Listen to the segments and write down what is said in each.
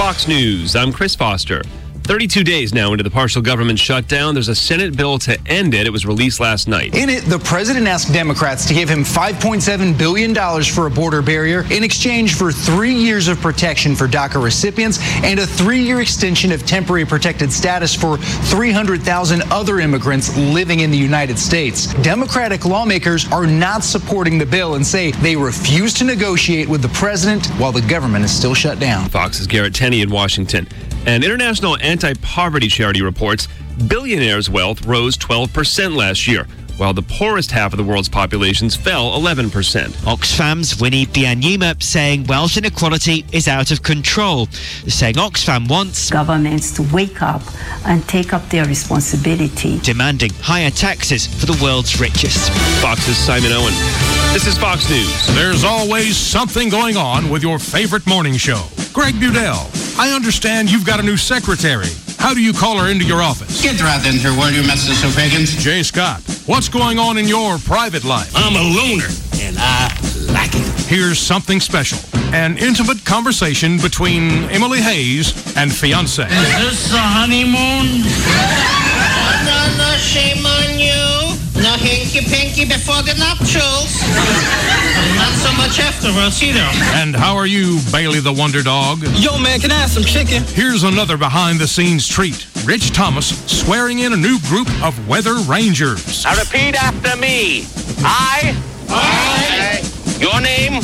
Fox News, I'm Chris Foster. 32 days now into the partial government shutdown, there's a Senate bill to end it. It was released last night. In it, the president asked Democrats to give him $5.7 billion for a border barrier in exchange for 3 years of protection for DACA recipients and a 3-year extension of temporary protected status for 300,000 other immigrants living in the United States. Democratic lawmakers are not supporting the bill and say they refuse to negotiate with the president while the government is still shut down. Fox's Garrett Tenney in Washington. An international anti-poverty charity reports billionaires' wealth rose 12% last year, while the poorest half of the world's populations fell 11%. Oxfam's Winnie Byanyima saying wealth inequality is out of control, saying Oxfam wants governments to wake up and take up their responsibility, demanding higher taxes for the world's richest. Fox's Simon Owen. This is Fox News. There's always something going on with your favorite morning show. Greg Budell, I understand you've got a new secretary. How do you call her into your office? Get right in here, will you, Mr. Sophagans? Jay Scott, what's going on in your private life? I'm a loner, and I like it. Here's something special. An intimate conversation between Emily Hayes and fiancé. Is this the honeymoon? No, shame on you. No hinky-pinky before the nuptials. Not so much afterwards either. And how are you, Bailey the Wonder Dog? Yo, man, can I have some chicken? Here's another behind-the-scenes treat. Rich Thomas swearing in a new group of Weather Rangers. Now repeat after me. I. Your name.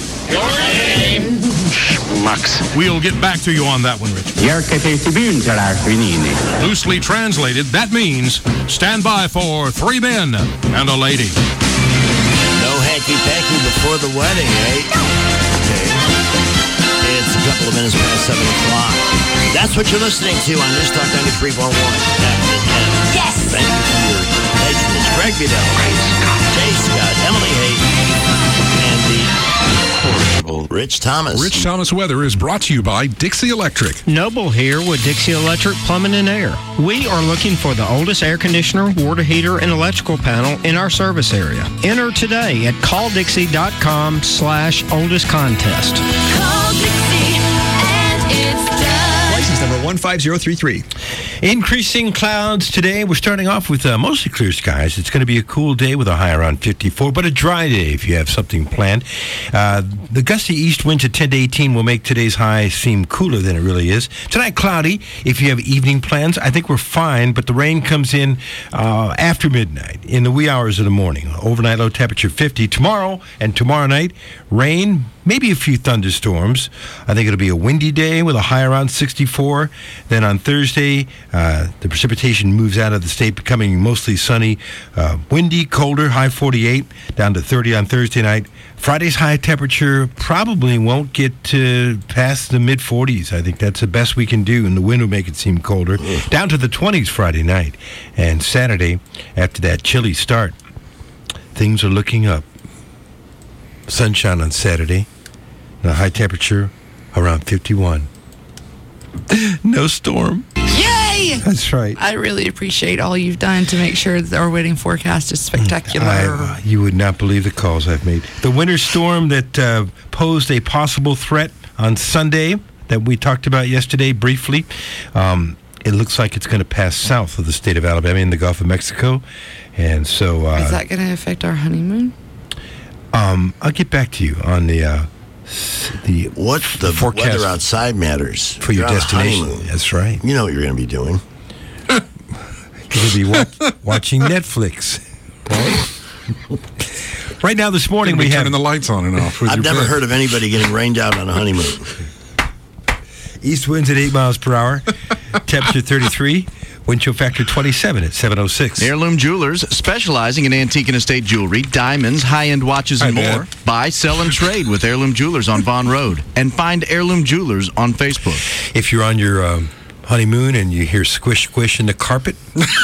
Schmucks. We'll get back to you on that one, Rich. Loosely translated, that means stand by for 3 men and a lady. No hanky-panky before the wedding, eh? Okay. It's a couple of minutes past 7 o'clock. That's what you're listening to on News Talk 93.1. Yes! Thank you for your patronage. Greg Budell, Jay Scott, Emily Hayes, and the Rich Thomas. Rich Thomas Weather is brought to you by Dixie Electric. Noble here with Dixie Electric Plumbing and Air. We are looking for the oldest air conditioner, water heater, and electrical panel in our service area. Enter today at calldixie.com/oldest contest. Call Dixie and it's done. License number 15033. Increasing clouds today. We're starting off with mostly clear skies. It's going to be a cool day with a high around 54, but a dry day if you have something planned. The gusty east winds at 10 to 18 will make today's high seem cooler than it really is. Tonight, cloudy. If you have evening plans, I think we're fine, but the rain comes in after midnight, in the wee hours of the morning. Overnight low temperature 50. Tomorrow and tomorrow night, rain, maybe a few thunderstorms. I think it'll be a windy day with a high around 64. Then on Thursday, the precipitation moves out of the state, becoming mostly sunny, windy, colder, high 48, down to 30 on Thursday night. Friday's high temperature probably won't get past the mid-40s. I think that's the best we can do, and the wind will make it seem colder. Down to the 20s Friday night. And Saturday, after that chilly start, things are looking up. Sunshine on Saturday, the high temperature around 51. No storm. Yay! That's right. I really appreciate all you've done to make sure that our wedding forecast is spectacular. You would not believe the calls I've made. The winter storm that posed a possible threat on Sunday that we talked about yesterday briefly, it looks like it's going to pass south of the state of Alabama in the Gulf of Mexico. And so... is that going to affect our honeymoon? I'll get back to you on the what's the forecast weather outside matters for your destination. That's right. You know what you're going to be doing. You'll be watching Netflix. Right now, this morning we have turning the lights on and off. I've never heard of anybody getting rained out on a honeymoon. East winds at 8 miles per hour. Temperature 33. Wind chill factor 27 at 706. Heirloom Jewelers, specializing in antique and estate jewelry, diamonds, high-end watches, and more. Buy, sell, and trade with Heirloom Jewelers on Vaughn Road. And find Heirloom Jewelers on Facebook. If you're on your honeymoon and you hear squish, squish in the carpet...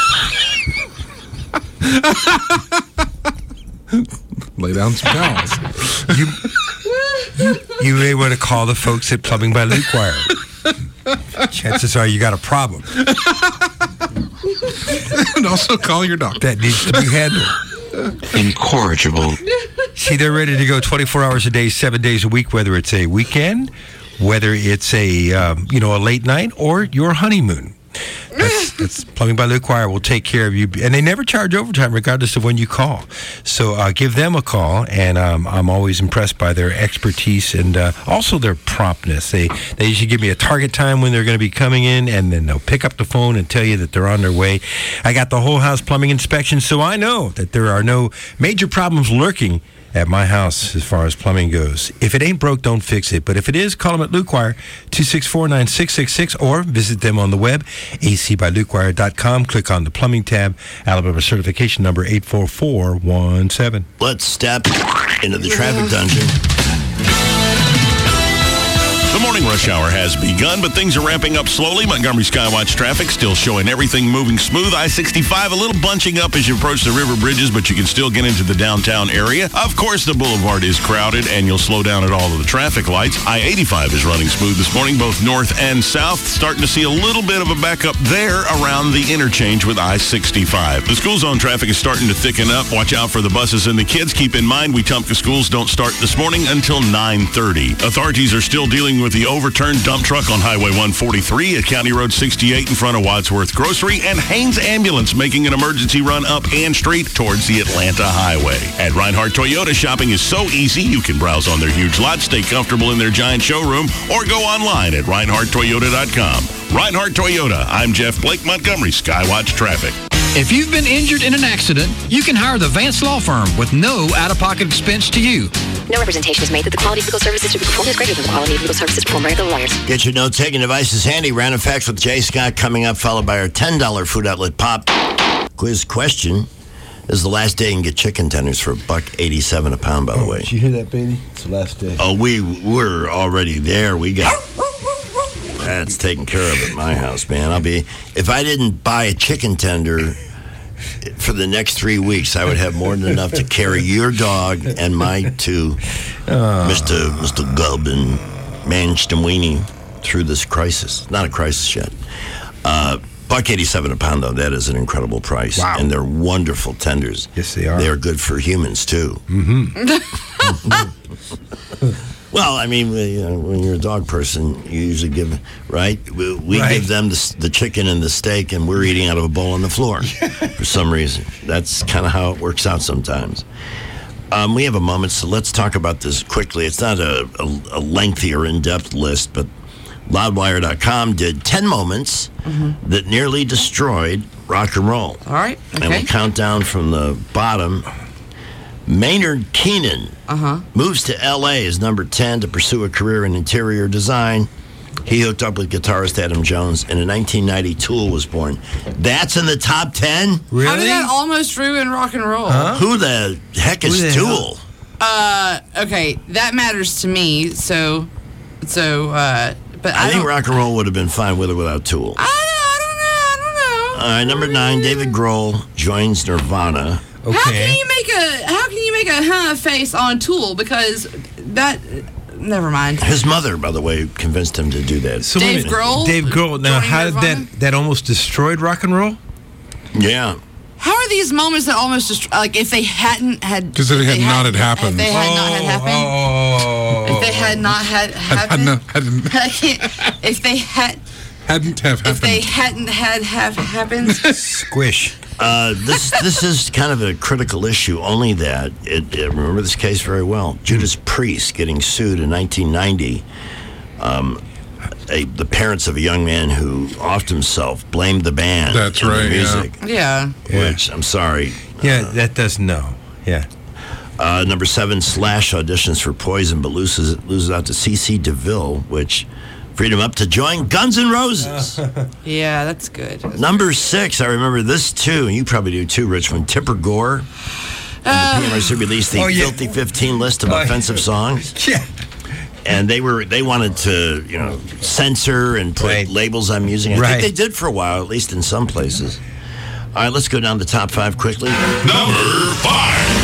Lay down some towels. You may want to call the folks at Plumbing by Luke Wire. Chances are you got a problem. And also call your doctor. That needs to be handled. Incorrigible. See, they're ready to go 24 hours a day, 7 days a week, whether it's a weekend whether it's a late night or your honeymoon. That's Plumbing by Luke Wire will take care of you, and they never charge overtime regardless of when you call. So give them a call, and I'm always impressed by their expertise and also their promptness. They usually give me a target time when they're going to be coming in, and then they'll pick up the phone and tell you that they're on their way. I got the whole house plumbing inspection, so I know that there are no major problems lurking at my house as far as plumbing goes. If it ain't broke, don't fix it. But if it is, call them at Luke Wire, 264-9666, or visit them on the web, acbylukewire.com. Click on the plumbing tab, Alabama certification number 84417. Let's step into the traffic dungeon. The morning rush hour has begun, but things are ramping up slowly. Montgomery Skywatch traffic still showing everything moving smooth. I-65 a little bunching up as you approach the river bridges, but you can still get into the downtown area. Of course, the boulevard is crowded, and you'll slow down at all of the traffic lights. I-85 is running smooth this morning, both north and south. Starting to see a little bit of a backup there around the interchange with I-65. The school zone traffic is starting to thicken up. Watch out for the buses and the kids. Keep in mind, Wetumpka schools don't start this morning until 9:30. Authorities are still dealing with the overturned dump truck on Highway 143 at County Road 68 in front of Wadsworth Grocery, and Haynes Ambulance making an emergency run up Ann Street towards the Atlanta Highway. At Reinhardt Toyota, shopping is so easy. You can browse on their huge lot, stay comfortable in their giant showroom, or go online at ReinhardtToyota.com. Reinhardt Toyota. I'm Jeff Blake, Montgomery Skywatch Traffic. If you've been injured in an accident, you can hire the Vance Law Firm with no out-of-pocket expense to you. No representation is made that the quality of legal services to be performed is greater than the quality of legal services performed by other lawyers. Get your note-taking devices handy. Random Facts with Jay Scott coming up, followed by our $10 Food Outlet Pop quiz question. This is the last day you can get chicken tenders for $1.87 a pound, by the way. Did you hear that, baby? It's the last day. Oh, we're already there. We got... That's taken care of at my house, man. If I didn't buy a chicken tender for the next 3 weeks, I would have more than enough to carry your dog and my two, Mr. Gubb and Manchtamweenie, through this crisis. Not a crisis yet. $1.87 a pound, though. That is an incredible price. Wow. And they're wonderful tenders. Yes, they are. They are good for humans, too. Well, I mean, when you're a dog person, you usually give, right? We give them the chicken and the steak, and we're eating out of a bowl on the floor for some reason. That's kind of how it works out sometimes. We have a moment, so let's talk about this quickly. It's not a lengthy or in-depth list, but Loudwire.com did 10 moments that nearly destroyed rock and roll. All right. Okay. And we'll count down from the bottom. Maynard Keenan moves to L.A. as number 10 to pursue a career in interior design. He hooked up with guitarist Adam Jones, and in 1990, Tool was born. That's in the top 10? Really? How did that almost ruin rock and roll? Who the heck is Tool? Okay, that matters to me. But I think rock and roll would have been fine with or without Tool. I don't know. All right, number 9, David Grohl joins Nirvana. Okay. How can you make a face on Tool? Because that... Never mind. His mother, by the way, convinced him to do that. So Dave Grohl? Dave Grohl. Now, how did that almost destroyed rock and roll? Yeah. How are these moments that almost destroy... Like, if they hadn't had... Because if it had not happened. If they had not had happened. If they had not had happened. If they had... Hadn't have happened. If they hadn't had happened. Squish. This is kind of a critical issue, only that, I remember this case very well. Judas Priest getting sued in 1990. The parents of a young man who offed himself blamed the band. That's and right, the music. Yeah. Which, I'm sorry. Yeah, that does no. Yeah. Number 7, Slash auditions for Poison, but loses out to C.C. DeVille, which... freed him up to join Guns N' Roses. Yeah, that's good. Number 6, I remember this too, and you probably do too, Rich, when Tipper Gore and the PMRC released the Filthy 15 list of offensive songs. Yeah. And they wanted to, censor and put labels on music. I think they did for a while, at least in some places. All right, let's go down the top 5 quickly. Number 5.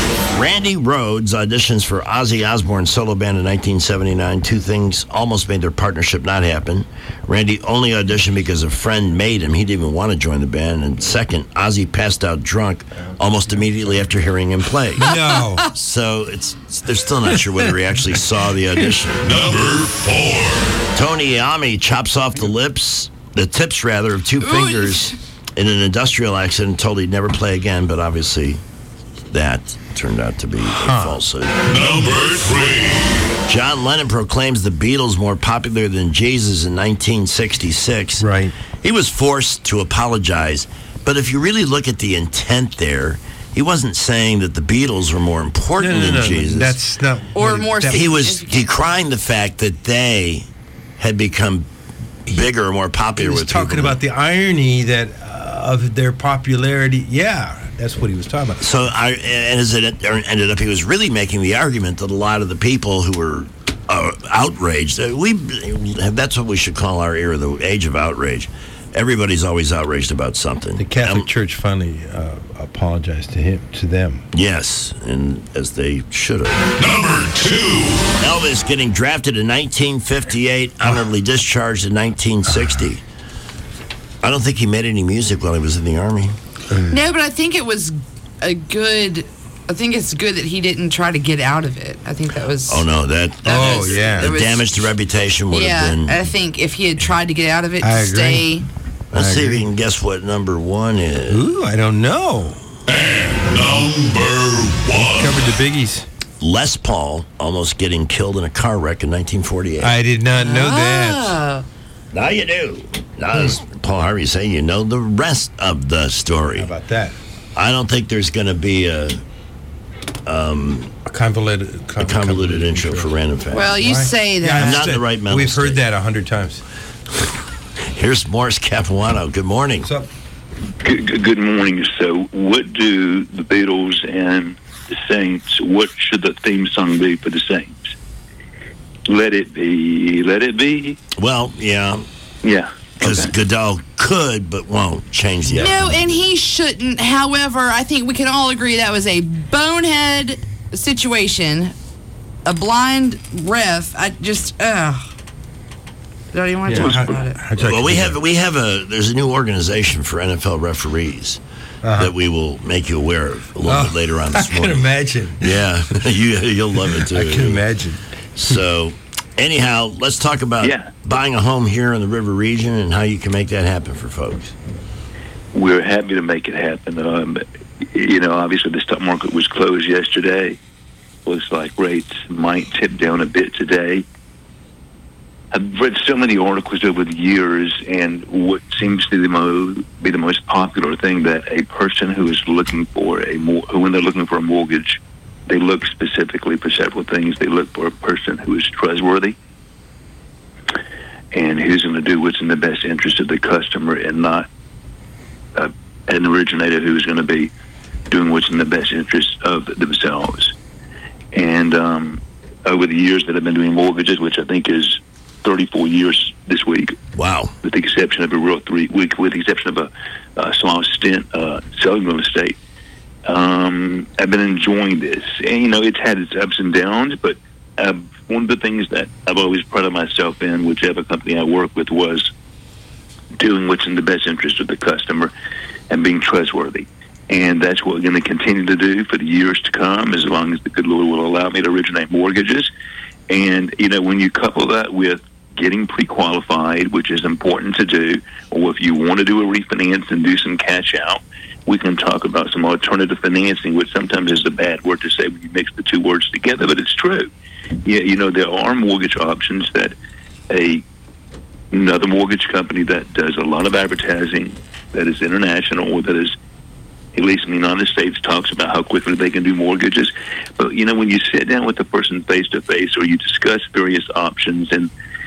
Randy Rhoads auditions for Ozzy Osbourne's solo band in 1979. Two things almost made their partnership not happen. Randy only auditioned because a friend made him. He didn't even want to join the band. And second, Ozzy passed out drunk almost immediately after hearing him play. No. So they're still not sure whether he actually saw the audition. Number 4. Tony Iommi chops off the tips of two fingers in an industrial accident, told he'd never play again, but obviously that turned out to be a falsehood. Number 3. John Lennon proclaims the Beatles more popular than Jesus in 1966. Right. He was forced to apologize, but if you really look at the intent there, he wasn't saying that the Beatles were more important than Jesus. That's not. Or more. He was decrying the fact that they had become bigger, more popular He was with talking people. about the irony that of their popularity. Yeah, that's what he was talking about. So, and as it ended up, he was really making the argument that a lot of the people who were outraged, that's what we should call our era, the age of outrage. Everybody's always outraged about something. The Catholic Church finally apologized to them. Yes, and as they should have. Number 2. Elvis getting drafted in 1958, honorably discharged in 1960. I don't think he made any music while he was in the Army. No, but I think it was I think it's good that he didn't try to get out of it. I think that was... Oh, no, the damage to reputation would have been... I think if he had tried to get out of it, I to stay... agree. Let's see if you can guess what number 1 is. Ooh, I don't know. And number 1. Covered the biggies. Les Paul almost getting killed in a car wreck in 1948. I did not know that. Now you do. Now, as Paul Harvey say, you know the rest of the story. How about that? I don't think there's going to be a convoluted intro for Random Facts. Well, you say that. I'm not in the right mental We've heard state. that 100 times. Here's Morris Capuano. Good morning. What's up? Good morning. So, what do the Beatles and the Saints, what should the theme song be for the Saints? Let it be, let it be. Well, yeah. Yeah. Because Goodell could, but won't change the No, and he shouldn't. However, I think we can all agree that was a bonehead situation. A blind ref. I just, don't even want to talk about it. Well, there's a new organization for NFL referees that we will make you aware of a little bit later on this morning. I can imagine. Yeah, you'll love it too. I can imagine. So, anyhow, let's talk about buying a home here in the River region and how you can make that happen for folks. We're happy to make it happen. Obviously the stock market was closed yesterday. Looks like rates might tip down a bit today. I've read so many articles over the years, and what seems to be the most popular thing that a person who is looking for when they're looking for a mortgage, they look specifically for several things. They look for a person who is trustworthy and who's going to do what's in the best interest of the customer, and not an originator who's going to be doing what's in the best interest of themselves. And over the years that I've been doing mortgages, which I think is 34 years this week. Wow. With the exception of with the exception of a small stint selling real estate. I've been enjoying this. And, it's had its ups and downs, but one of the things that I've always prided myself in, whichever company I work with, was doing what's in the best interest of the customer and being trustworthy. And that's what we're going to continue to do for the years to come, as long as the good Lord will allow me to originate mortgages. And, when you couple that with getting pre-qualified, which is important to do, or if you want to do a refinance and do some cash out, we can talk about some alternative financing, which sometimes is a bad word to say when you mix the two words together, but it's true. Yeah, there are mortgage options that another mortgage company that does a lot of advertising, that is international, or that is, at least in the United States, talks about how quickly they can do mortgages. But, when you sit down with the person face-to-face, or you discuss various options, and,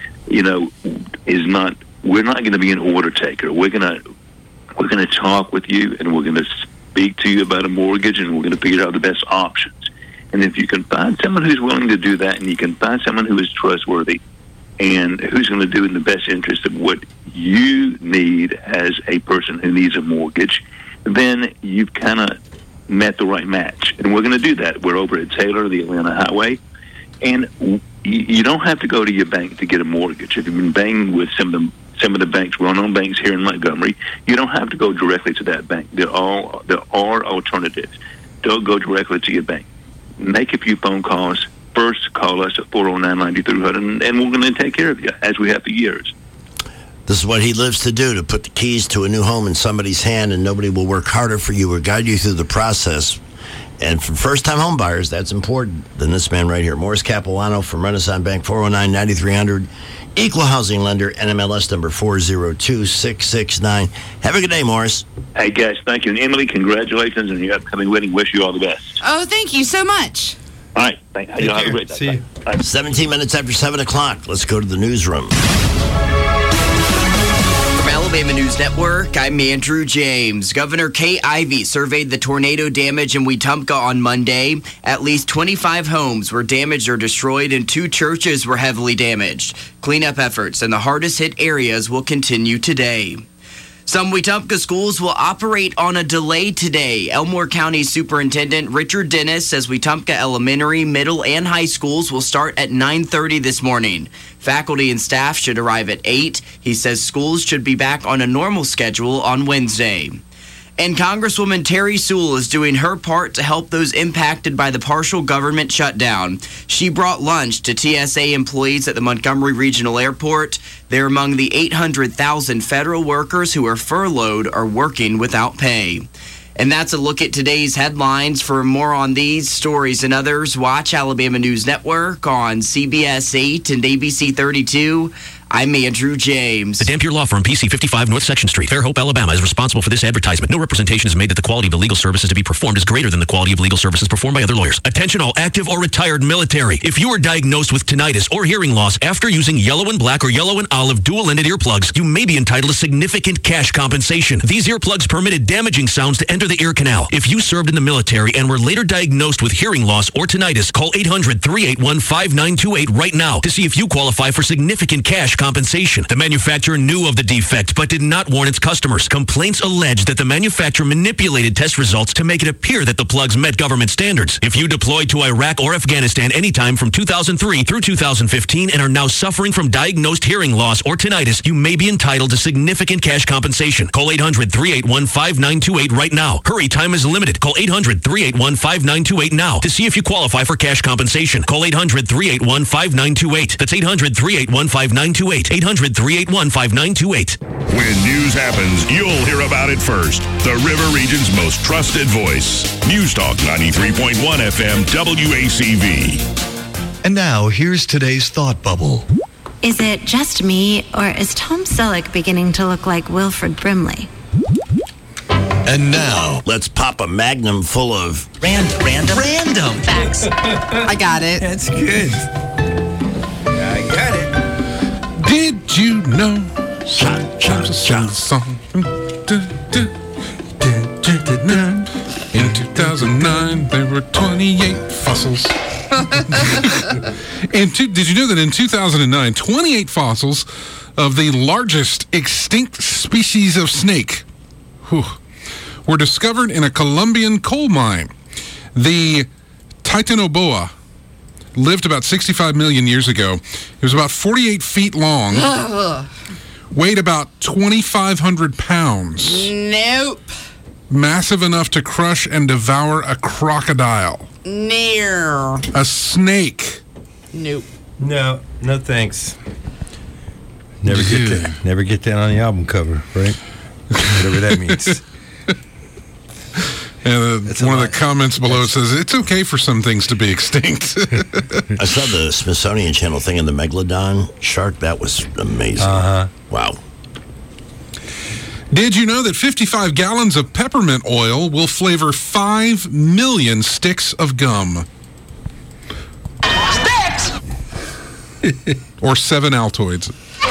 we're not going to be an order taker. We're going to talk with you, and we're going to speak to you about a mortgage, and we're going to figure out the best options. And if you can find someone who's willing to do that, and you can find someone who is trustworthy and who's going to do in the best interest of what you need as a person who needs a mortgage, then you've kind of met the right match. And we're going to do that. We're over at Taylor, the Atlanta Highway. And you don't have to go to your bank to get a mortgage. If you've been banking with some of the banks, well-known banks here in Montgomery, you don't have to go directly to that bank. There are alternatives. Don't go directly to your bank. Make a few phone calls. First, call us at 409-9300, and we're going to take care of you, as we have for years. This is what he lives to do, to put the keys to a new home in somebody's hand, and nobody will work harder for you or guide you through the process. And for first-time home buyers, that's important than this man right here. Morris Capilano from Renaissance Bank, 409-9300. Equal housing lender, NMLS number 402669. Have a good day, Morris. Hey, guys, thank you. And Emily, congratulations on your upcoming wedding. Wish you all the best. Oh, thank you so much. All right. Thank you. Have a great day. See you. 17 minutes after 7 o'clock. Let's go to the newsroom. From Alabama News Network, I'm Andrew James. Governor Kay Ivey surveyed the tornado damage in Wetumpka on Monday. At least 25 homes were damaged or destroyed, and 2 churches were heavily damaged. Cleanup efforts in the hardest hit areas will continue today. Some Wetumpka schools will operate on a delay today. Elmore County Superintendent Richard Dennis says Wetumpka elementary, middle, and high schools will start at 9:30 this morning. Faculty and staff should arrive at 8. He says schools should be back on a normal schedule on Wednesday. And Congresswoman Terry Sewell is doing her part to help those impacted by the partial government shutdown. She brought lunch to TSA employees at the Montgomery Regional Airport. They're among the 800,000 federal workers who are furloughed or working without pay. And that's a look at today's headlines. For more on these stories and others, watch Alabama News Network on CBS 8 and ABC 32. I'm Andrew James. The Dampier Law Firm, PC 55 North Section Street, Fairhope, Alabama, is responsible for this advertisement. No representation is made that the quality of the legal services to be performed is greater than the quality of legal services performed by other lawyers. Attention all active or retired military. If you are diagnosed with tinnitus or hearing loss after using yellow and black or yellow and olive dual-ended earplugs, you may be entitled to significant cash compensation. These earplugs permitted damaging sounds to enter the ear canal. If you served in the military and were later diagnosed with hearing loss or tinnitus, call 800-381-5928 right now to see if you qualify for significant cash compensation. The manufacturer knew of the defect but did not warn its customers. Complaints allege that the manufacturer manipulated test results to make it appear that the plugs met government standards. If you deployed to Iraq or Afghanistan anytime from 2003 through 2015 and are now suffering from diagnosed hearing loss or tinnitus, you may be entitled to significant cash compensation. Call 800-381-5928 right now. Hurry, time is limited. Call 800-381-5928 now to see if you qualify for cash compensation. Call 800-381-5928. That's 800-381-5928. 800-381-5928. When news happens, you'll hear about it first. The River Region's most trusted voice. News Talk 93.1 FM WACV. And now, here's today's Thought Bubble. Is it just me, or is Tom Selleck beginning to look like Wilford Brimley? And now, let's pop a magnum full of Random facts. I got it. That's good. I got it. Did you know? Song. In 2009, there were 28 fossils. Did you know that in 2009, 28 fossils of the largest extinct species of snake were discovered in a Colombian coal mine? The Titanoboa lived about 65 million years ago. It was about 48 feet long, weighed about 2,500 pounds. Nope. Massive enough to crush and devour a crocodile. Near. A snake. Nope. No thanks. Never get that on the album cover, right? Whatever that means. And one of the comments below says, it's okay for some things to be extinct. I saw the Smithsonian Channel thing in the Megalodon shark. That was amazing. Wow. Did you know that 55 gallons of peppermint oil will flavor 5 million sticks of gum? Sticks! Or 7 Altoids.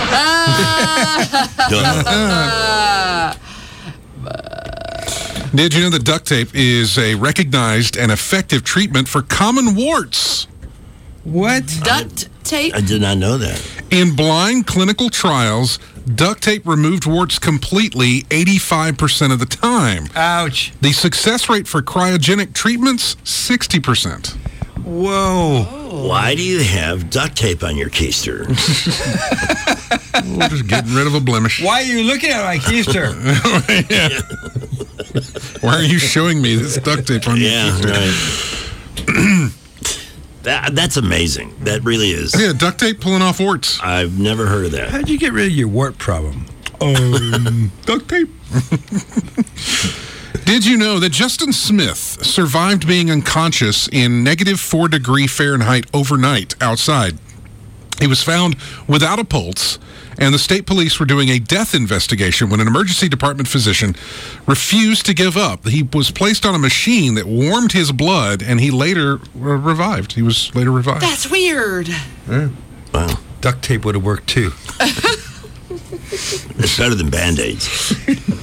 Did you know that duct tape is a recognized and effective treatment for common warts? What? Duct tape? I did not know that. In blind clinical trials, duct tape removed warts completely 85% of the time. Ouch. The success rate for cryogenic treatments, 60%. Whoa. Why do you have duct tape on your keister? We're just getting rid of a blemish. Why are you looking at my keister? Why are you showing me this duct tape on your keister? Right. That's amazing. That really is. Yeah, duct tape pulling off warts. I've never heard of that. How'd you get rid of your wart problem? Duct tape. Did you know that Justin Smith survived being unconscious in -4 degree Fahrenheit overnight outside? He was found without a pulse, and the state police were doing a death investigation when an emergency department physician refused to give up. He was placed on a machine that warmed his blood, and he later revived. He was later revived. That's weird. Yeah. Wow. Duct tape would have worked, too. It's better than Band-Aids.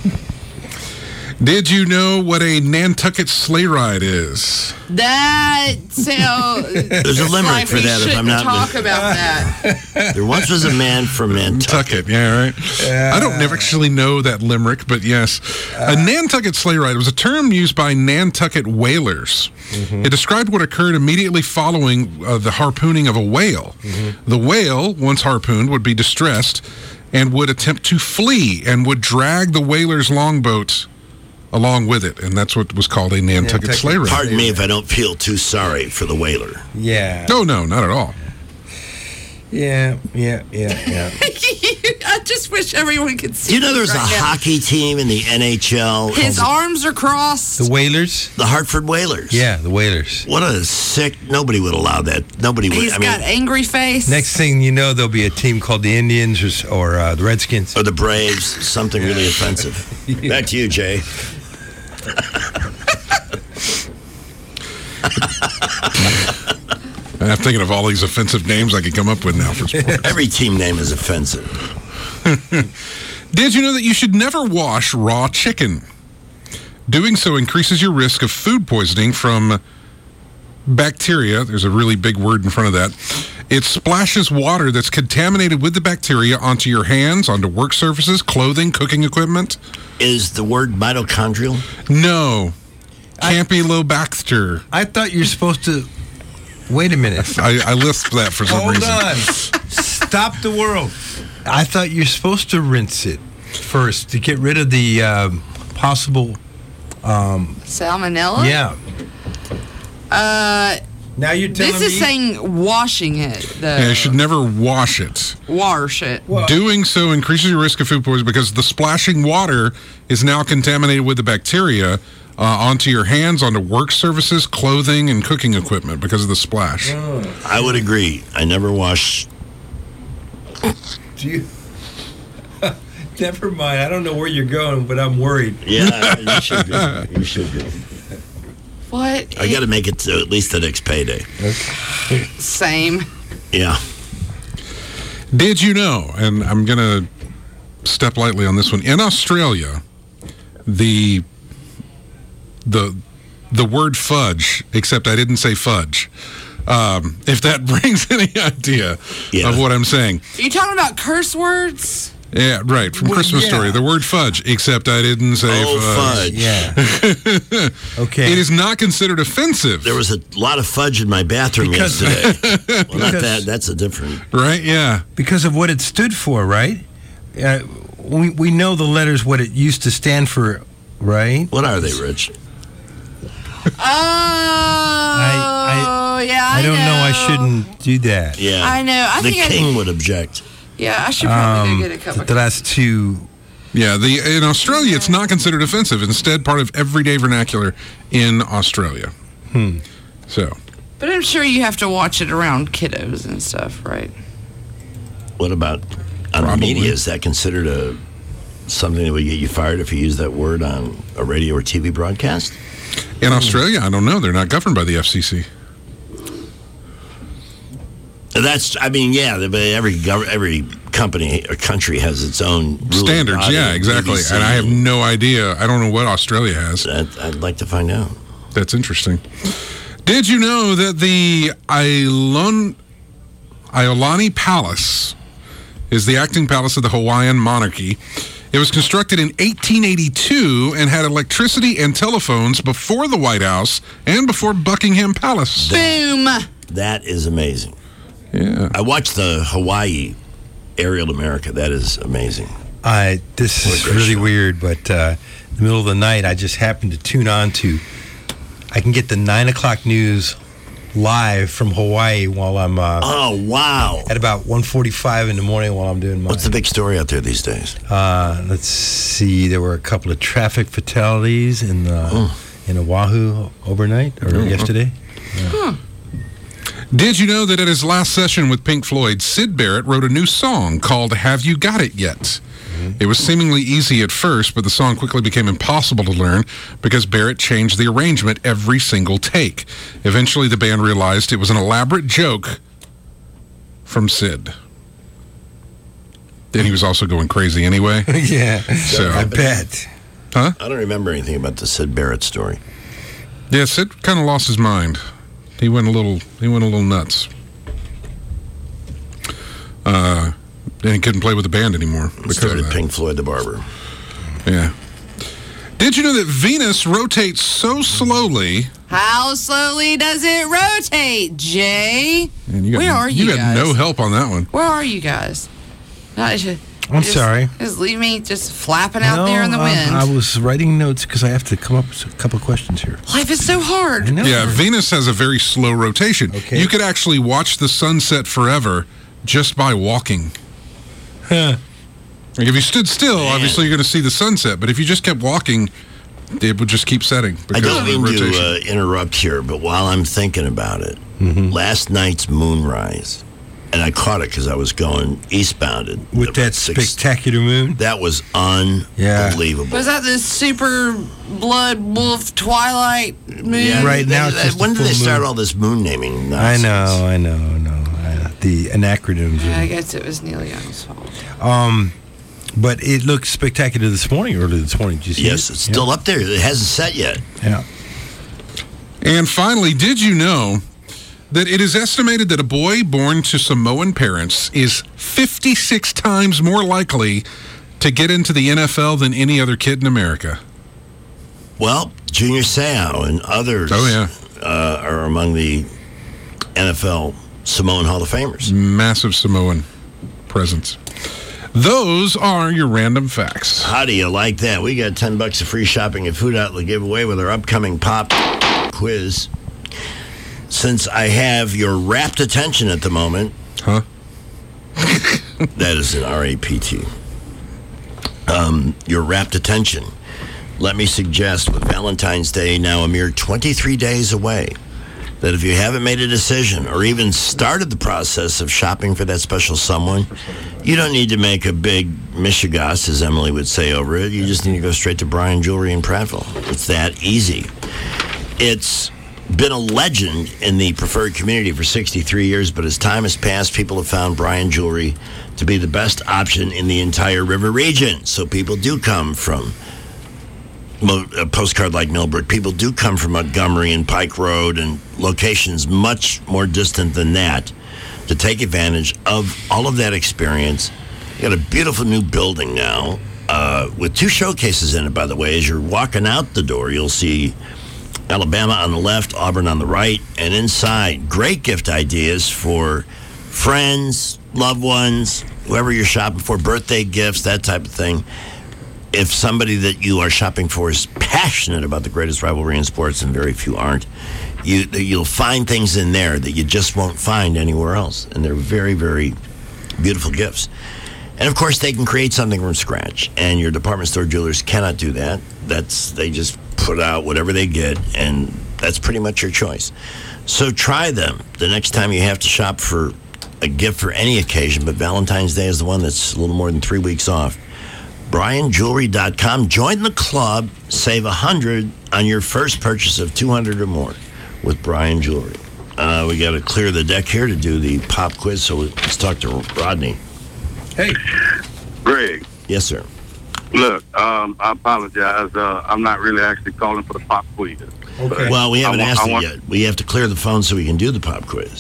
Did you know what a Nantucket sleigh ride is? That There's a limerick for that. If I'm not talk about that. There once was a man from Nantucket. Yeah, right. I don't never actually know that limerick, but yes, a Nantucket sleigh ride was a term used by Nantucket whalers. It described what occurred immediately following the harpooning of a whale. The whale, once harpooned, would be distressed and would attempt to flee and would drag the whaler's longboat along with it, and that's what was called a Nantucket sleigh ride. Pardon me if I don't feel too sorry for the whaler. Yeah. No, not at all. Yeah. I just wish everyone could see. Do you know there's right a now. hockey team in the NHL? His arms are crossed. The Whalers? The Hartford Whalers. Yeah, the Whalers. What a sick... Nobody would allow that. Nobody would. He's got angry face. Next thing you know, there'll be a team called the Indians or the Redskins. Or the Braves. Something really offensive. Back to you, Jay. I'm thinking of all these offensive names I could come up with now for sports. Every team name is offensive. Did you know that you should never wash raw chicken? Doing so increases your risk of food poisoning from bacteria. There's a really big word in front of that. It splashes water that's contaminated with the bacteria onto your hands, onto work surfaces, clothing, cooking equipment. Is the word mitochondrial? No. Campylobacter. I thought you were supposed to... Wait a minute. I lisped that for some reason. Hold on. Stop the world. I thought you're supposed to rinse it first to get rid of the possible... Salmonella? Yeah. Now you're telling me... This is saying washing it, though. Yeah, you should never wash it. Wash it. Doing so increases your risk of food poisoning because the splashing water is now contaminated with the bacteria onto your hands, onto work surfaces, clothing, and cooking equipment because of the splash. I would agree. I never wash... Do you... Never mind. I don't know where you're going, but I'm worried. Yeah, you should go. You should go. What? I got to make it to at least the next payday. Same. Yeah. Did you know, and I'm going to step lightly on this one, in Australia, the word fudge, except I didn't say fudge, if that brings any idea of what I'm saying. Are you talking about curse words? Yeah, right, from Christmas Story, the word fudge, except I didn't say fudge. Yeah. Okay. It is not considered offensive. There was a lot of fudge in my bathroom yesterday. Well, not that. That's a different... Right, yeah. Because of what it stood for, right? We know the letters, what it used to stand for, right? What are they, Rich? I don't know. I shouldn't do that. Yeah. I know. I the think king would object. Yeah, I should probably go get a cup of The last two... Yeah, in Australia, it's not considered offensive. Instead, part of everyday vernacular in Australia. So. But I'm sure you have to watch it around kiddos and stuff, right? What about on the media? Is that considered something that would get you fired if you use that word on a radio or TV broadcast? In Australia, I don't know. They're not governed by the FCC. That's, I mean, yeah, every company or country has its own standards. body, Yeah, exactly. BBC. And I have no idea. I don't know what Australia has. I'd like to find out. That's interesting. Did you know that the Iolani Palace is the acting palace of the Hawaiian monarchy. It was constructed in 1882 and had electricity and telephones before the White House and before Buckingham Palace. Boom! That is amazing. Yeah. I watched the Hawaii Aerial America. That is amazing. This is really weird, but in the middle of the night, I just happened to tune on to. I can get the 9 o'clock news live from Hawaii while I'm. Oh wow! At about 1:45 in the morning while I'm doing my. What's the big story out there these days? Let's see. There were a couple of traffic fatalities in Oahu overnight or yesterday. Yeah. Did you know that at his last session with Pink Floyd, Syd Barrett wrote a new song called Have You Got It Yet? It was seemingly easy at first, but the song quickly became impossible to learn because Barrett changed the arrangement every single take. Eventually, the band realized it was an elaborate joke from Syd. And he was also going crazy anyway. Yeah, so I bet. Huh? I don't remember anything about the Syd Barrett story. Yeah, Syd kind of lost his mind. He went a little nuts. And he couldn't play with the band anymore because Started of that. Pink Floyd the Barber. Yeah. Did you know that Venus rotates so slowly? How slowly does it rotate, Jay? And Where are you You guys? got no help on that one. Where are you guys? I'm sorry. Just leave me just flapping out there in the wind. I was writing notes because I have to come up with a couple of questions here. Life is so hard. Yeah, Venus has a very slow rotation. Okay. You could actually watch the sunset forever just by walking. Huh. Like if you stood still, obviously you're going to see the sunset. But if you just kept walking, it would just keep setting. I don't mean rotation. to interrupt here, but while I'm thinking about it, last night's moonrise, and I caught it because I was going eastbound. With that spectacular moon? That was unbelievable. Was that the super blood wolf twilight moon? Yeah, Right now it's just when a did they full start moon. all this moon naming I nonsense? know. The anacronyms. I guess it was Neil Young's fault. But it looked spectacular early this morning. Did you see Yes, it? it's still up there. It hasn't set yet. Yeah. And finally, did you know that it is estimated that a boy born to Samoan parents is 56 times more likely to get into the NFL than any other kid in America? Well, Junior Seau and others are among the NFL Samoan Hall of Famers. Massive Samoan presence. Those are your random facts. How do you like that? We got $10 of free shopping at Food Outlet giveaway with our upcoming pop quiz. Since I have your rapt attention at the moment. Huh? That is an R-A-P-T. Your rapt attention. Let me suggest with Valentine's Day now a mere 23 days away, that if you haven't made a decision or even started the process of shopping for that special someone, you don't need to make a big mishigas, as Emily would say over it. You just need to go straight to Brian Jewelry in Prattville. It's that easy. It's been a legend in the preferred community for 63 years, but as time has passed, people have found Brian Jewelry to be the best option in the entire river region. So people do come from a postcard like Millbrook. People do come from Montgomery and Pike Road and locations much more distant than that to take advantage of all of that experience. You got a beautiful new building now with two showcases in it, by the way. As you're walking out the door, you'll see Alabama on the left, Auburn on the right, and inside, great gift ideas for friends, loved ones, whoever you're shopping for, birthday gifts, that type of thing. If somebody that you are shopping for is passionate about the greatest rivalry in sports, and very few aren't, you'll find things in there that you just won't find anywhere else. And they're very, very beautiful gifts. And, of course, they can create something from scratch. And your department store jewelers cannot do that. They just put out whatever they get, and that's pretty much your choice. So try them the next time you have to shop for a gift for any occasion, but Valentine's Day is the one that's a little more than 3 weeks off. BrianJewelry.com. Join the club. Save $100 on your first purchase of $200 or more with Brian Jewelry. We got to clear the deck here to do the pop quiz, so let's talk to Rodney. Hey. Greg. Yes, sir. Look, I apologize. I'm not really actually calling for the pop quiz. Okay. Well, we haven't asked it yet. We have to clear the phone so we can do the pop quiz.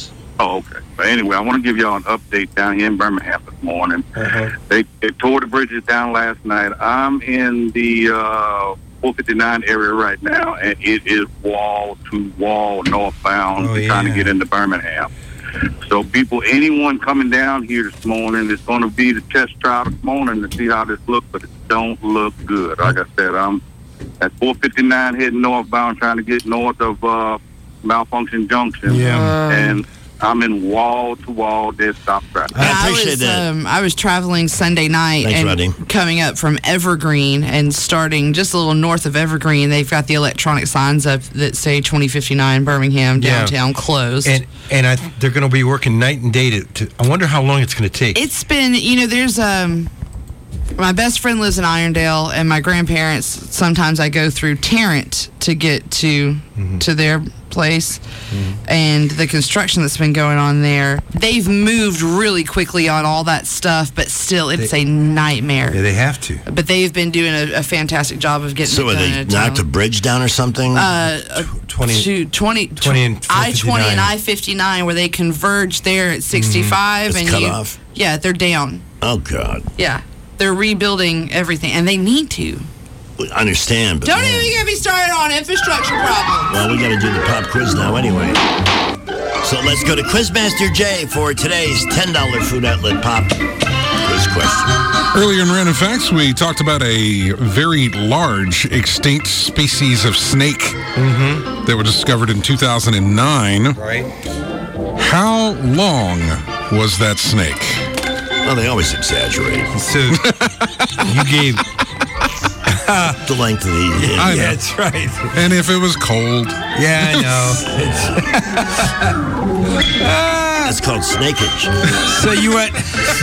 Oh, okay. But anyway, I want to give y'all an update down here in Birmingham this morning. They tore the bridges down last night. I'm in the 459 area right now, and it is wall to wall northbound trying to get into Birmingham. So people, anyone coming down here this morning, it's going to be the test trial this morning to see how this looks, but it don't look good. Like I said, I'm at 459 heading northbound trying to get north of Malfunction Junction. And I'm in wall-to-wall dead stop traffic. I appreciate that. I was traveling Sunday night coming up from Evergreen and starting just a little north of Evergreen. They've got the electronic signs up that say 2059 Birmingham downtown closed. And they're going to be working night and day to I wonder how long it's going to take. It's been, there's my best friend lives in Irondale, and my grandparents, sometimes I go through Tarrant to get to their place. And the construction that's been going on there, they've moved really quickly on all that stuff, but still, it's a nightmare. Yeah, they have to. But they've been doing a fantastic job of getting it done. So they knocked a bridge down or something? 20 and I-20 and I-59, where they converge there at 65. It's cut off? Yeah, they're down. Oh, God. Yeah. They're rebuilding everything, and they need to. I understand, but Don't even get me started on infrastructure problems. Well, we got to do the pop quiz now anyway. So let's go to Quizmaster Jay for today's $10 Food Outlet Pop quiz question. Earlier in Random Facts, we talked about a very large extinct species of snake that was discovered in 2009. Right. How long was that snake? Well, they always exaggerate. So you gave the length of the... I know. That's right. And if it was cold. Yeah, I know. It's called snakeage. So you went...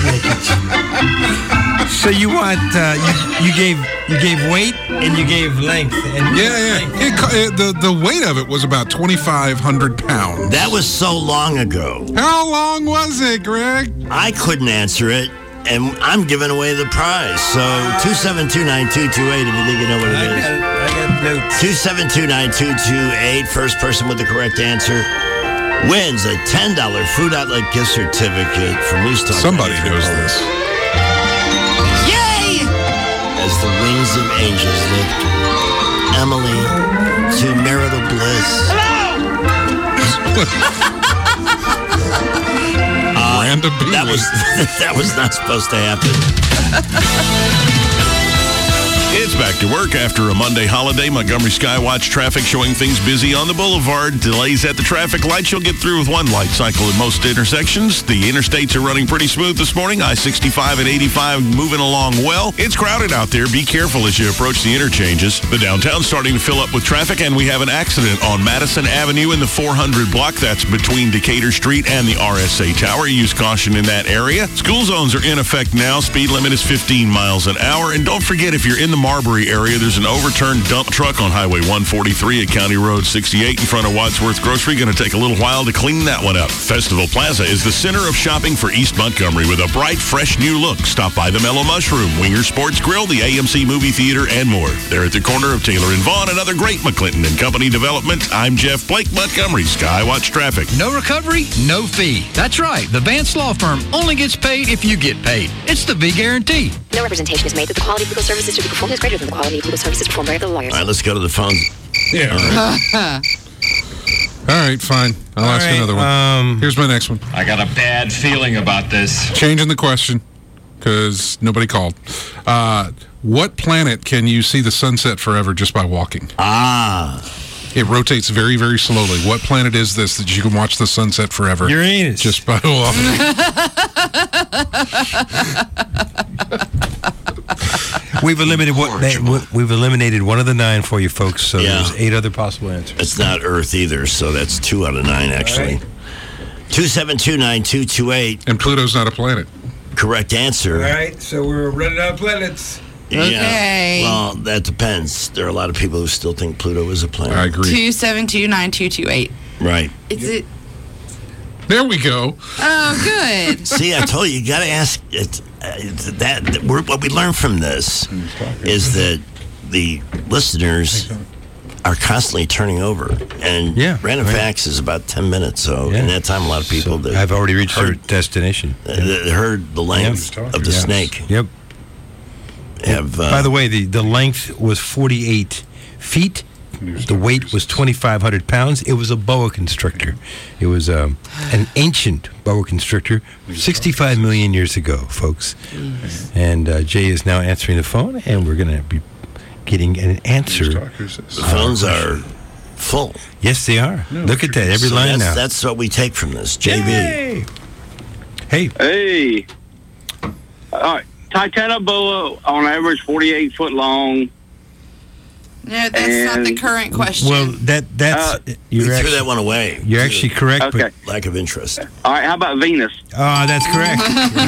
So you want... you gave weight and you gave length. And the weight of it was about 2,500 pounds. That was so long ago. How long was it, Greg? I couldn't answer it, and I'm giving away the prize. So 2729228 if you think you know what it is. I got notes. 2729228. First person with the correct answer wins a $10 Food Outlet gift certificate from News Talk. Somebody knows this. Yay! As the wings of angels lift Emily to marital bliss. That was not supposed to happen. It's back to work after a Monday holiday. Montgomery Skywatch traffic showing things busy on the boulevard. Delays at the traffic lights. You'll get through with one light cycle at most intersections. The interstates are running pretty smooth this morning. I-65 and 85 moving along well. It's crowded out there. Be careful as you approach the interchanges. The downtown's starting to fill up with traffic, and we have an accident on Madison Avenue in the 400 block. That's between Decatur Street and the RSA Tower. Use caution in that area. School zones are in effect now. Speed limit is 15 miles an hour. And don't forget, if you're in the Marbury area, there's an overturned dump truck on Highway 143 at County Road 68 in front of Wadsworth Grocery. Going to take a little while to clean that one up. Festival Plaza is the center of shopping for East Montgomery with a bright, fresh new look. Stop by the Mellow Mushroom, Winger Sports Grill, the AMC Movie Theater, and more. They're at the corner of Taylor and Vaughn, another great McClinton and Company development. I'm Jeff Blake, Montgomery Skywatch Traffic. No recovery, no fee. That's right. The Vance Law Firm only gets paid if you get paid. It's the V Guarantee. No representation is made that the quality of legal services to be performed is greater than the quality of legal services performed by other lawyers. All right, let's go to the phone. Yeah. All right, fine. I'll ask another one. Here's my next one. I got a bad feeling about this. Changing the question because nobody called. What planet can you see the sunset forever just by walking? It rotates very, very slowly. What planet is this that you can watch the sunset forever? Uranus. Just by walking. We've eliminated one of the 9 for you folks, so there's 8 other possible answers. It's not Earth either, so that's 2 out of 9 actually. Right. 2729228. And Pluto's not a planet. Correct answer. All right, so we're running out of planets. Yeah. Okay. Well, that depends. There are a lot of people who still think Pluto is a planet. I agree. 2729228. Right. Is it? There we go. Oh, good. See, I told you got to ask. What we learned from this is that the listeners are constantly turning over. And random facts is about 10 minutes. So in that time, a lot of people that I've already reached their destination. That heard the length of the snake. Yep. Have, by the way, the length was 48 feet. The weight was 2,500 pounds. It was a boa constrictor. It was an ancient boa constrictor, 65 million years ago, folks. And Jay is now answering the phone, and we're going to be getting an answer. The phones are full. Yes, they are. Look at that. Every line now. That's what we take from this. JB. Hey. Hey. All right. Titanoboa, on average, 48 foot long. No, that's not the current question. Well, that's you threw that one away. You're actually correct. Okay. But lack of interest. All right, how about Venus? Oh, that's correct.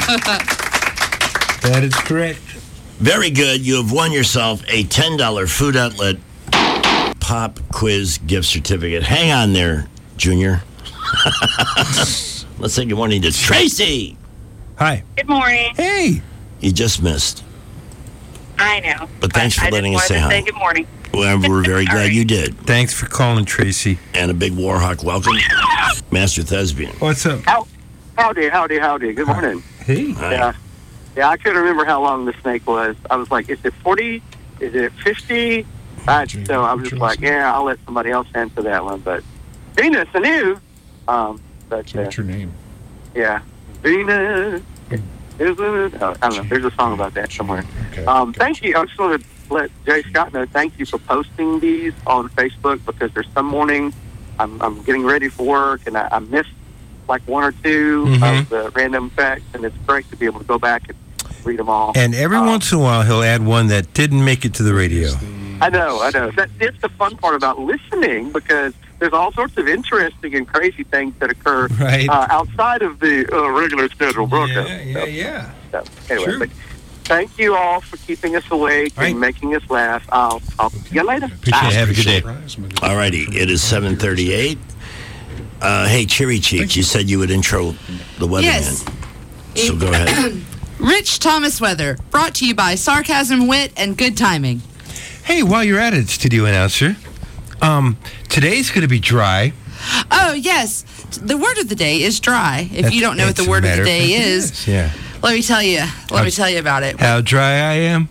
That is correct. Very good. You have won yourself a $10 Food Outlet Pop Quiz gift certificate. Hang on there, Junior. Let's say good morning to Tracy. Hi. Good morning. Hey. You just missed. I know. But thanks for letting us say I just hi. wanted to say good morning. Well, we're very glad you did. Thanks for calling, Tracy. And a big Warhawk welcome. Master Thespian. What's up? Howdy. Good morning. Hey. Yeah, I couldn't remember how long the snake was. I was like, is it 40? Is it 50? So I was just like, yeah, I'll let somebody else answer that one. But Venus, I knew. What's your name? Yeah, Venus. I don't know. There's a song about that somewhere. Okay. Thank you. I just want to let Jay Scott know. Thank you for posting these on Facebook, because there's some mornings I'm getting ready for work and I missed like one or two of the random facts, and it's great to be able to go back and read them all. And every once in a while, he'll add one that didn't make it to the radio. I know. It's the fun part about listening, because there's all sorts of interesting and crazy things that occur outside of the regular scheduled broadcast. Yeah. So, anyway, but thank you all for keeping us awake and making us laugh. I'll see you later. Appreciate it. Have a good day. All righty. It is 7:38. Hey, Cherry Cheeks, you said you would intro the weatherman. Yes. So go ahead. Rich Thomas weather, brought to you by Sarcasm, Wit, and Good Timing. Hey, while you're at it, studio announcer, today's going to be dry. Oh, yes. The word of the day is dry. If you don't know what the word of the day is, let me tell you. Let me tell you about it. How dry I am.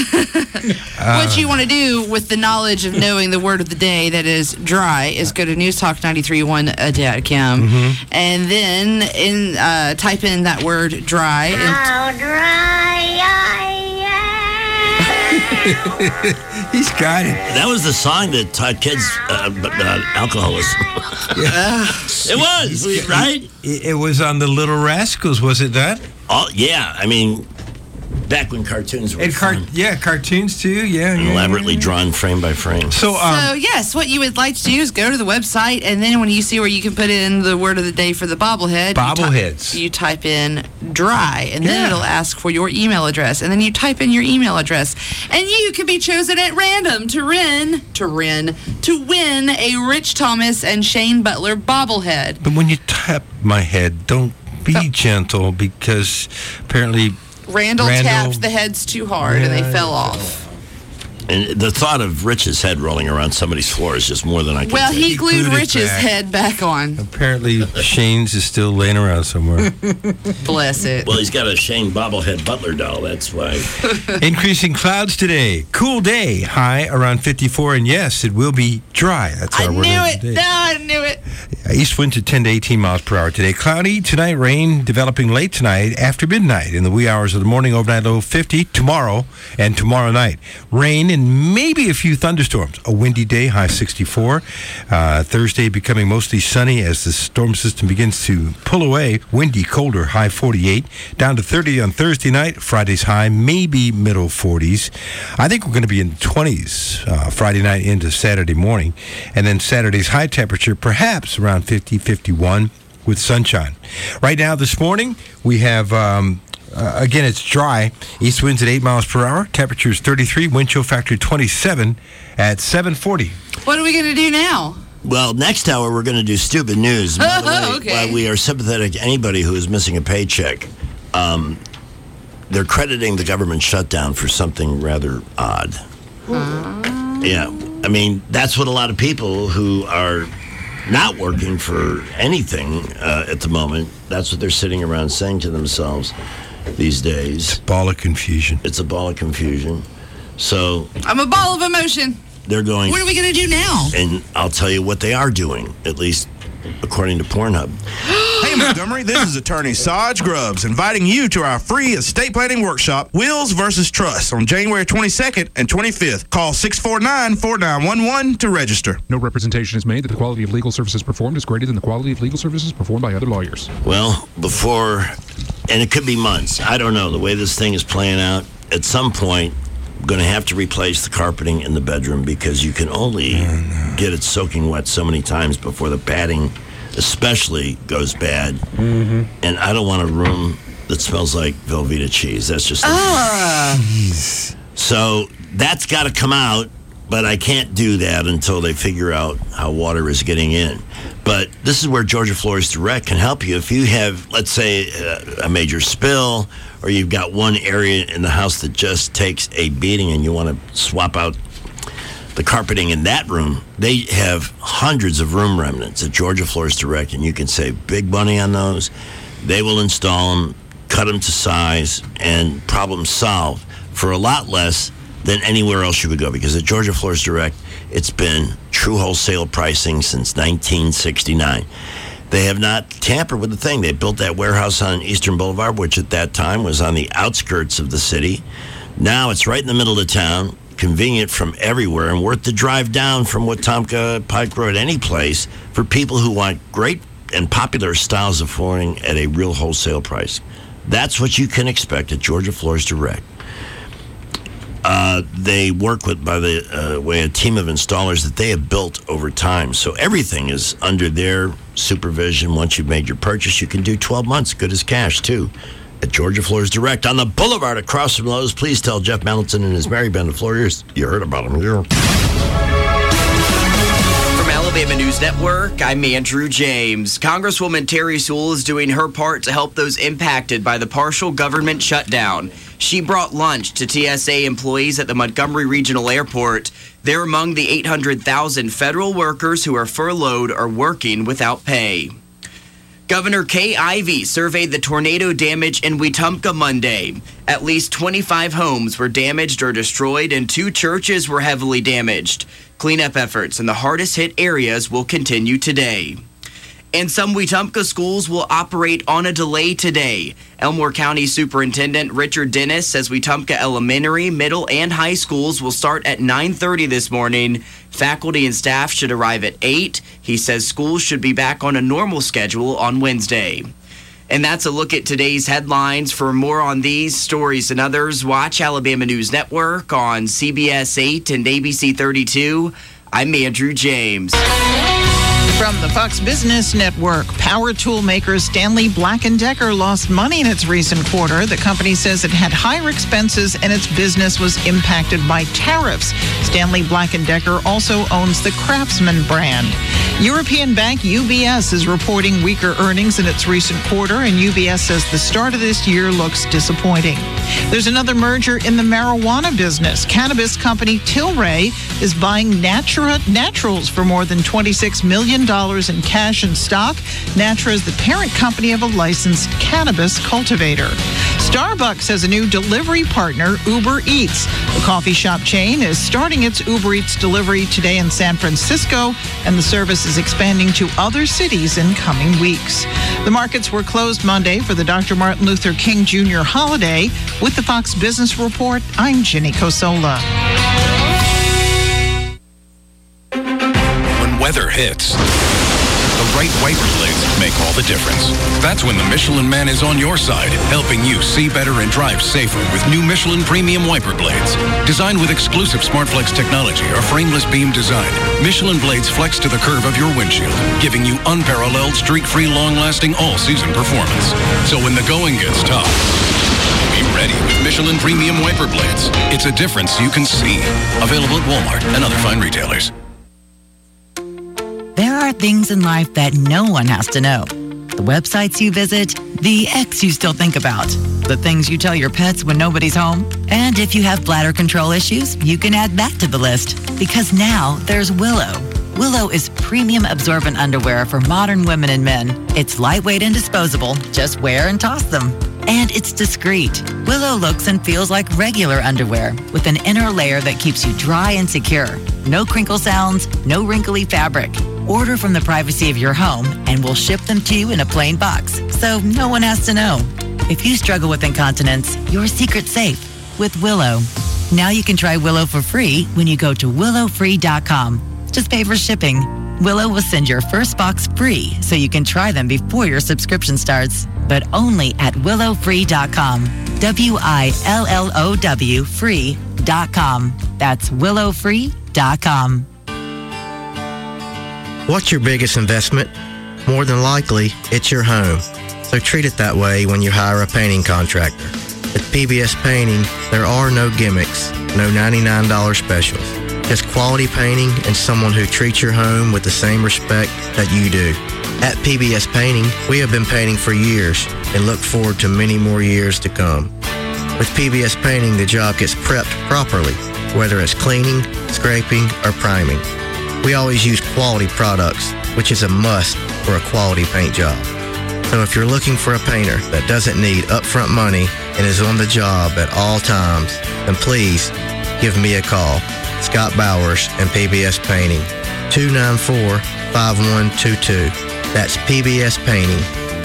What you want to do with the knowledge of knowing the word of the day that is dry is go to newstalk931.com and then type in that word dry. How dry I He's got it. That was the song that taught kids about alcoholism. It was, right? It was on the Little Rascals, was it that? Oh, yeah. I mean, back when cartoons were fun. Cartoons too. Yeah, elaborately drawn frame by frame. So yes, what you would like to do is go to the website, and then when you see where you can put in the word of the day for the bobblehead, bobbleheads, you type in dry, and then it'll ask for your email address, and then you type in your email address, and you can be chosen at random to win a Rich Thomas and Shane Butler bobblehead. But when you tap my head, don't be gentle, because apparently Randall tapped the heads too hard and they fell off. And the thought of Rich's head rolling around somebody's floor is just more than I can Well, take. he glued Rich's head back on. Apparently, Shane's is still laying around somewhere. Bless it. Well, he's got a Shane bobblehead Butler doll, that's why. Increasing clouds today. Cool day. High around 54. And yes, it will be dry. That's our word of the day. I knew it. East wind to 10 to 18 miles per hour today. Cloudy tonight, rain developing late tonight after midnight. In the wee hours of the morning, overnight low 50 tomorrow and tomorrow night. Rain and maybe a few thunderstorms. A windy day, high 64. Thursday becoming mostly sunny as the storm system begins to pull away. Windy, colder, high 48. Down to 30 on Thursday night. Friday's high, maybe middle 40s. I think we're going to be in the 20s Friday night into Saturday morning. And then Saturday's high temperature, perhaps around 50, 51 with sunshine. Right now this morning, we have... again, it's dry. East winds at 8 miles per hour. Temperatures 33. Wind chill factor 27 at 7:40. What are we going to do now? Well, next hour we're going to do stupid news. By the way, okay. While we are sympathetic to anybody who is missing a paycheck, they're crediting the government shutdown for something rather odd. Yeah. I mean, that's what a lot of people who are not working for anything at the moment, that's what they're sitting around saying to themselves these days. It's a ball of confusion. It's a ball of confusion. So I'm a ball of emotion. They're going... What are we going to do now? And I'll tell you what they are doing, at least according to Pornhub. Hey, Montgomery, this is attorney Saj Grubbs inviting you to our free estate planning workshop, Wills versus Trust, on January 22nd and 25th. Call 649-4911 to register. No representation is made that the quality of legal services performed is greater than the quality of legal services performed by other lawyers. Well, before, and it could be months, I don't know, the way this thing is playing out, at some point, I'm going to have to replace the carpeting in the bedroom because you can only get it soaking wet so many times before the padding especially goes bad. Mm-hmm. And I don't want a room that smells like Velveeta cheese. That's just... So that's got to come out, but I can't do that until they figure out how water is getting in. But this is where Georgia Floors Direct can help you. If you have, let's say, a major spill, or you've got one area in the house that just takes a beating and you want to swap out the carpeting in that room, they have hundreds of room remnants at Georgia Floors Direct, and you can save big money on those. They will install them, cut them to size, and problem solved for a lot less than anywhere else you would go, because at Georgia Floors Direct, it's been true wholesale pricing since 1969. They have not tampered with the thing. They built that warehouse on Eastern Boulevard, which at that time was on the outskirts of the city. Now it's right in the middle of town, convenient from everywhere, and worth the drive down from Wetumpka, Pike Road, any place for people who want great and popular styles of flooring at a real wholesale price. That's what you can expect at Georgia Floors Direct. They work with, by the way, a team of installers that they have built over time. So everything is under their supervision. Once you've made your purchase, you can do 12 months, good as cash, too, at Georgia Floors Direct on the Boulevard across from Lowe's. Please tell Jeff Melton and his Mary Band of Floors you heard about him here. From Alabama News Network, I'm Andrew James. Congresswoman Terry Sewell is doing her part to help those impacted by the partial government shutdown. She brought lunch to TSA employees at the Montgomery Regional Airport. They're among the 800,000 federal workers who are furloughed or working without pay. Governor Kay Ivey surveyed the tornado damage in Wetumpka Monday. At least 25 homes were damaged or destroyed, and 2 churches were heavily damaged. Cleanup efforts in the hardest hit areas will continue today. And some Wetumpka schools will operate on a delay today. Elmore County Superintendent Richard Dennis says Wetumpka elementary, middle, and high schools will start at 9:30 this morning. Faculty and staff should arrive at 8. He says schools should be back on a normal schedule on Wednesday. And that's a look at today's headlines. For more on these stories and others, watch Alabama News Network on CBS 8 and ABC 32. I'm Andrew James. From the Fox Business Network, power tool maker Stanley Black & Decker lost money in its recent quarter. The company says it had higher expenses and its business was impacted by tariffs. Stanley Black & Decker also owns the Craftsman brand. European bank UBS is reporting weaker earnings in its recent quarter, and UBS says the start of this year looks disappointing. There's another merger in the marijuana business. Cannabis company Tilray is buying Naturals for more than $26 million in cash and stock. Natra is the parent company of a licensed cannabis cultivator. Starbucks has a new delivery partner, Uber Eats. The coffee shop chain is starting its Uber Eats delivery today in San Francisco, and the service is expanding to other cities in coming weeks. The markets were closed Monday for the Dr. Martin Luther King Jr. holiday. With the Fox Business Report, I'm Jenny Cosola. When weather hits, the right wiper blades make all the difference. That's when the Michelin Man is on your side, helping you see better and drive safer with new Michelin Premium Wiper Blades. Designed with exclusive SmartFlex technology or frameless beam design, Michelin blades flex to the curve of your windshield, giving you unparalleled, streak-free, long-lasting, all-season performance. So when the going gets tough, be ready with Michelin Premium Wiper Blades. It's a difference you can see. Available at Walmart and other fine retailers. There are things in life that no one has to know. The websites you visit, The ex you still think about. The things you tell your pets when nobody's home. And if you have bladder control issues, you can add that to the list. Because now there's Willow. Willow is premium absorbent underwear for modern women and men. It's lightweight and disposable. Just wear and toss them. And it's discreet. Willow looks and feels like regular underwear with an inner layer that keeps you dry and secure. No crinkle sounds, no wrinkly fabric. Order from the privacy of your home and we'll ship them to you in a plain box, so no one has to know. If you struggle with incontinence, your secret's safe with Willow. Now you can try Willow for free when you go to willowfree.com. Just pay for shipping. Willow will send your first box free so you can try them before your subscription starts, but only at willowfree.com. WILLOW free.com. That's willowfree.com. What's your biggest investment? More than likely, it's your home. So treat it that way when you hire a painting contractor. At PBS Painting, there are no gimmicks, no $99 specials. Just quality painting and someone who treats your home with the same respect that you do. At PBS Painting, we have been painting for years and look forward to many more years to come. With PBS Painting, the job gets prepped properly, whether it's cleaning, scraping, or priming. We always use quality products, which is a must for a quality paint job. So if you're looking for a painter that doesn't need upfront money and is on the job at all times, then please give me a call. Scott Bowers and PBS Painting, 294-5122. That's PBS Painting,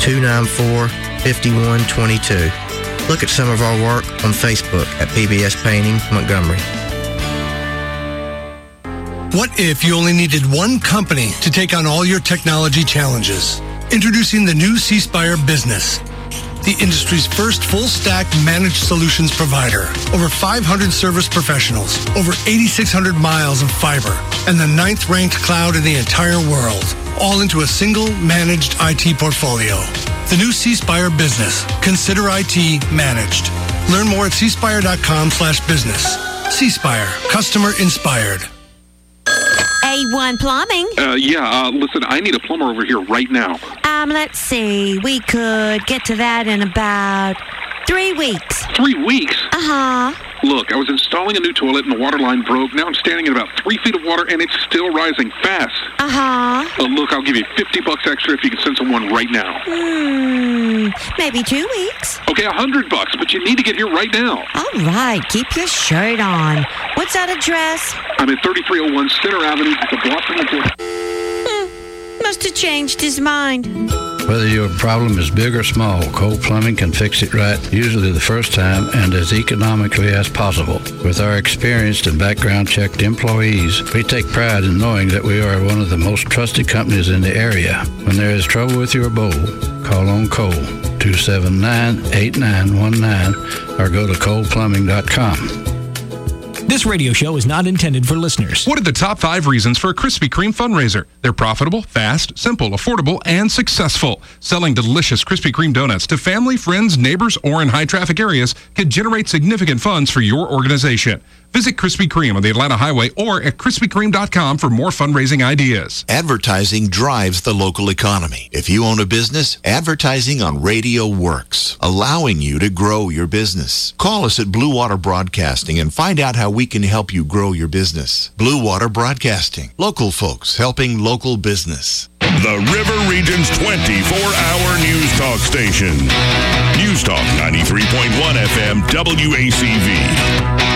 294-5122. Look at some of our work on Facebook at PBS Painting Montgomery. What if you only needed one company to take on all your technology challenges? Introducing the new C-Spire Business, the industry's first full-stack managed solutions provider. Over 500 service professionals, over 8,600 miles of fiber, and the 9th-ranked cloud in the entire world, all into a single managed IT portfolio. The new C-Spire Business. Consider IT managed. Learn more at cspire.com/business. C-Spire. Customer inspired. A1 Plumbing. Listen, I need a plumber over here right now. Let's see. We could get to that in about 3 weeks. 3 weeks? Uh-huh. Look, I was installing a new toilet and the water line broke. Now I'm standing in about 3 feet of water and it's still rising fast. Uh-huh. Look, I'll give you $50 extra if you can send someone right now. Maybe 2 weeks. Okay, $100, but you need to get here right now. All right, keep your shirt on. What's that address? I'm at 3301 Center Avenue, the block from the door. Must have changed his mind. Whether your problem is big or small, Cole Plumbing can fix it right, usually the first time and as economically as possible. With our experienced and background-checked employees, we take pride in knowing that we are one of the most trusted companies in the area. When there is trouble with your bowl, call on Cole, 279-8919, or go to coleplumbing.com. This radio show is not intended for listeners. What are the top 5 reasons for a Krispy Kreme fundraiser? They're profitable, fast, simple, affordable, and successful. Selling delicious Krispy Kreme donuts to family, friends, neighbors, or in high-traffic areas could generate significant funds for your organization. Visit Krispy Kreme on the Atlanta Highway or at KrispyKreme.com for more fundraising ideas. Advertising drives the local economy. If you own a business, advertising on radio works, allowing you to grow your business. Call us at Blue Water Broadcasting and find out how we can help you grow your business. Blue Water Broadcasting. Local folks helping local business. The River Region's 24-hour news talk station. News Talk 93.1 FM WACV.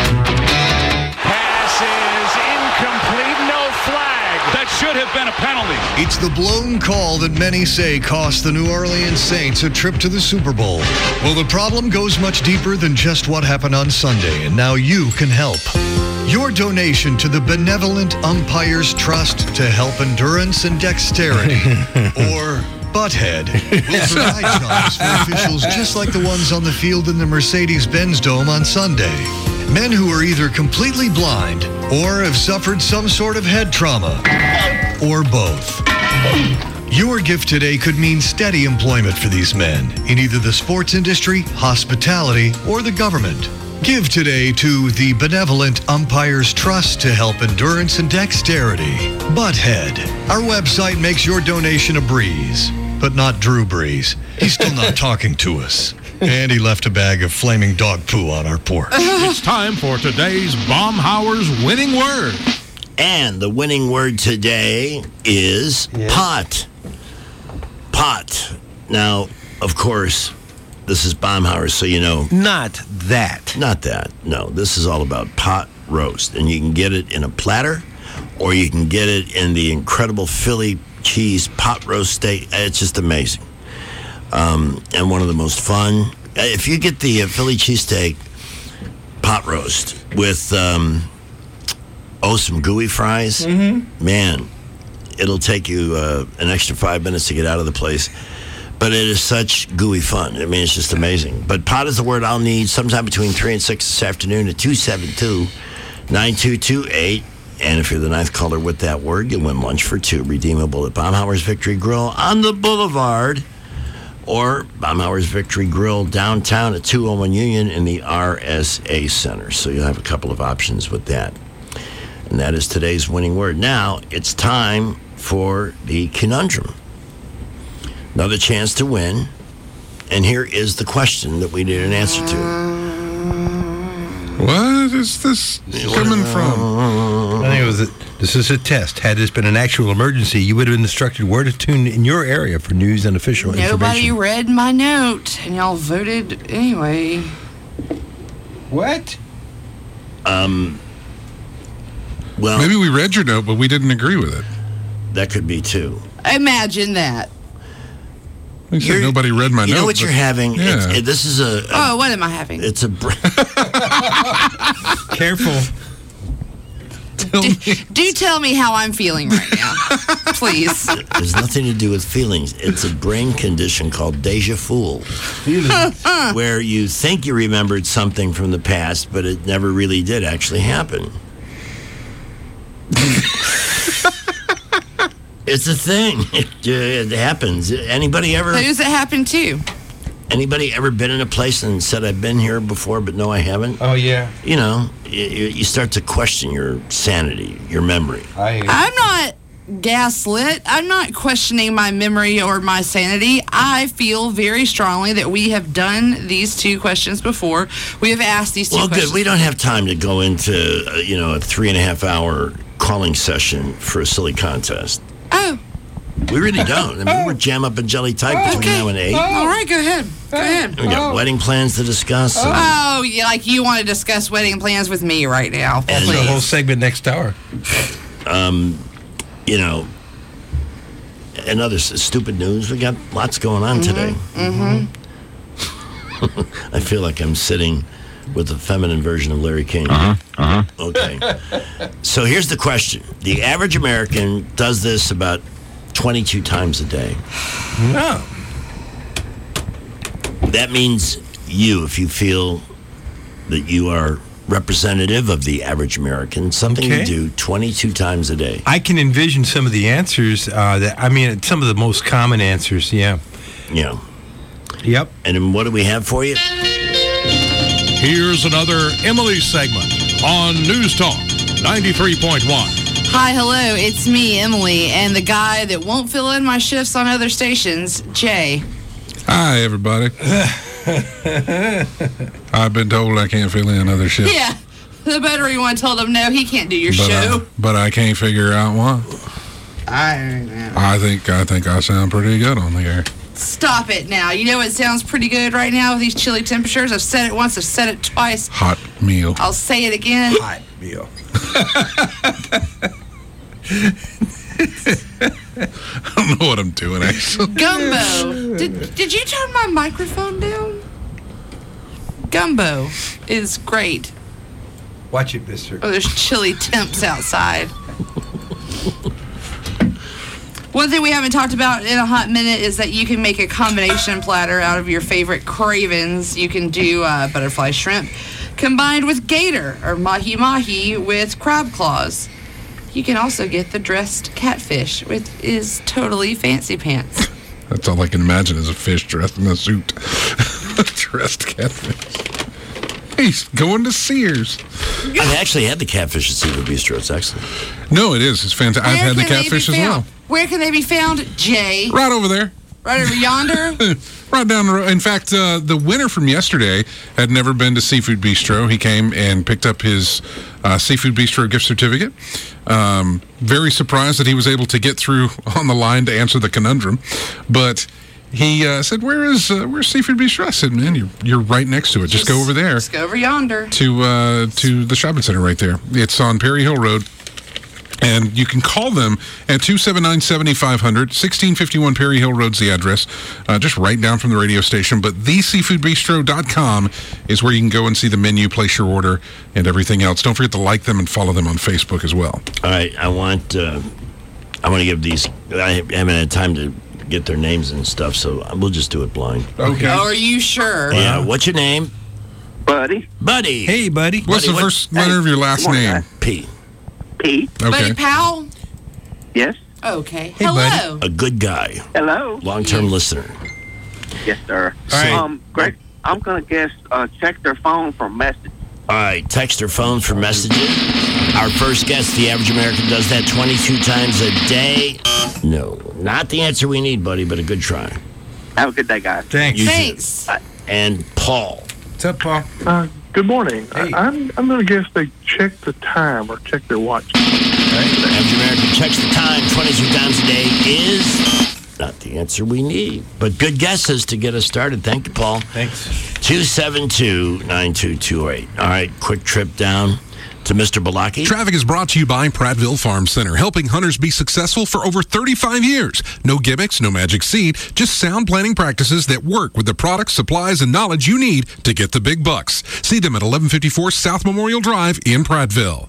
Should have been a penalty. It's the blown call that many say cost the New Orleans Saints a trip to the Super Bowl. Well, the problem goes much deeper than just what happened on Sunday, and now you can help. Your donation to the Benevolent Umpires Trust to help endurance and dexterity, or Butthead, will provide jobs for officials just like the ones on the field in the Mercedes-Benz Dome on Sunday. Men who are either completely blind or have suffered some sort of head trauma, or both. Your gift today could mean steady employment for these men in either the sports industry, hospitality, or the government. Give today to the Benevolent Umpires Trust to help endurance and dexterity. Butthead. Our website makes your donation a breeze. but not Drew Brees. He's still not talking to us. And he left a bag of flaming dog poo on our porch. It's time for today's Baumhower's winning word. And the winning word today is pot. Pot. Now, of course, this is Baumhower's, so you know. Not that. Not that. No, this is all about pot roast. And you can get it in a platter, or you can get it in the incredible Philly cheese pot roast steak. It's just amazing. And one of the most fun. If you get the Philly cheesesteak pot roast with some gooey fries, man, it'll take you an extra 5 minutes to get out of the place. But it is such gooey fun. I mean, it's just amazing. But pot is the word I'll need sometime between 3 and 6 this afternoon at 272-9228. And if you're the ninth caller with that word, you win lunch for two, redeemable at Baumhower's Victory Grill on the Boulevard, or Baumhower's Victory Grill downtown at 201 Union in the RSA Center. So you'll have a couple of options with that. And that is today's winning word. Now, it's time for the conundrum. Another chance to win. And here is the question that we need an answer to. What is this coming from? I think this is a test. Had this been an actual emergency, you would have been instructed where to tune in your area for news and official information. Nobody read my note, and y'all voted anyway. What? Well, maybe we read your note, but we didn't agree with it. That could be too. Imagine that. You said nobody read my note. You know what you're having? Yeah. This is a... Oh, what am I having? It's a... Careful. Do tell me how I'm feeling right now, please. There's nothing to do with feelings. It's a brain condition called déjà vu, where you think you remembered something from the past, but it never really did actually happen. It's a thing. It happens. Anybody ever... Who's it happened to? Anybody ever been in a place and said, I've been here before, but no, I haven't? Oh, yeah. You know, you start to question your sanity, your memory. I'm not gaslit. I'm not questioning my memory or my sanity. I feel very strongly that we have done these two questions before. We have asked these two questions. Well, good. We don't have time to go into, a 3.5 hour calling session for a silly contest. Oh. We really don't. I mean, we're jam up and jelly tight between now and 8. All right, go ahead. Go ahead. We got wedding plans to discuss. Oh, yeah, like you want to discuss wedding plans with me right now. That's the whole segment next hour. And other stupid news. We got lots going on today. I feel like I'm sitting with a feminine version of Larry King. Okay. So here's the question. The average American does this about 22 times a day. No. That means if you feel that you are representative of the average American, something you do 22 times a day. I can envision some of the answers, some of the most common answers, yeah. Yeah. Yep. And then what do we have for you? Here's another Emily segment on News Talk 93.1. Hi, hello, it's me, Emily, and the guy that won't fill in my shifts on other stations, Jay. Hi, everybody. I've been told I can't fill in other shifts. Yeah, the battery one told him, no, he can't do your show. But I can't figure out why. I think I sound pretty good on the air. Stop it now. You know it sounds pretty good right now with these chilly temperatures. I've said it once, I've said it twice. Hot meal. I'll say it again. Hot meal. I don't know what I'm doing, actually. Gumbo. Did you turn my microphone down? Gumbo is great. Watch it, mister. Oh, there's chilly temps outside. One thing we haven't talked about in a hot minute is that you can make a combination platter out of your favorite cravings. You can do butterfly shrimp combined with gator or mahi-mahi with crab claws. You can also get the dressed catfish, which is totally fancy pants. That's all I can imagine is a fish dressed in a suit. Dressed catfish. He's going to Sears. I've actually had the catfish at Seafood Bistro. It's excellent. No, it is. It's fantastic. I've had the catfish as well. Where can they be found, Jay? Right over there. Right over yonder? Right down the road. In fact, the winner from yesterday had never been to Seafood Bistro. He came and picked up his Seafood Bistro gift certificate. Very surprised that he was able to get through on the line to answer the conundrum. But he said, where's Seafood Bistro? I said, man, you're right next to it. Just go over there. Just go over yonder. To the shopping center right there. It's on Perry Hill Road. And you can call them at 279-7500. 1651 Perry Hill Road's the address. Just right down from the radio station. But theseafoodbistro.com is where you can go and see the menu, place your order, and everything else. Don't forget to like them and follow them on Facebook as well. All right. I want to give these. I haven't had time to get their names and stuff, so we'll just do it blind. Okay. Oh, are you sure? Yeah. What's your name? Buddy. Buddy. Hey, buddy. What's the first letter of your last name? P. P. Okay. Buddy Powell? Yes. Okay. Hey, hello. A good guy. Hello. Long-term listener. Yes, sir. All right. Greg, I'm going to guess check their phone for message. All right, text or phone for messaging. Our first guest, the average American, does that 22 times a day. No, not the answer we need, buddy, but a good try. Have a good day, guys. Thanks. You too. Thanks. And Paul. What's up, Paul? Good morning. Hey. I'm going to guess they check the time or check their watch. Average American checks the time 22 times a day is not the answer we need. But good guesses to get us started. Thank you, Paul. Thanks. 272-9228. All right, quick trip down to Mr. Balaki. Traffic is brought to you by Prattville Farm Center, helping hunters be successful for over 35 years. No gimmicks, no magic seed, just sound planning practices that work with the products, supplies, and knowledge you need to get the big bucks. See them at 1154 South Memorial Drive in Prattville.